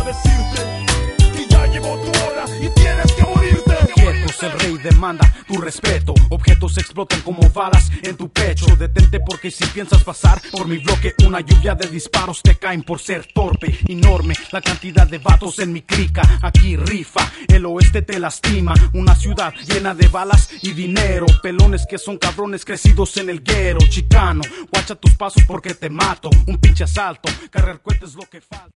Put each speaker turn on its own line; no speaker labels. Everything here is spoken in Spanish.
para decirte que ya llegó tu hora y tienes que morirte.
Quietos, el rey demanda tu respeto. Objetos explotan como balas en tu pecho. Detente porque si piensas pasar por mi bloque, una lluvia de disparos te caen por ser torpe. Enorme la cantidad de vatos en mi clica. Aquí rifa, el oeste te lastima. Una ciudad llena de balas y dinero. Pelones que son cabrones crecidos en el guero. Chicano, guacha tus pasos porque te mato. Un pinche asalto, cargar cohetes lo que falta.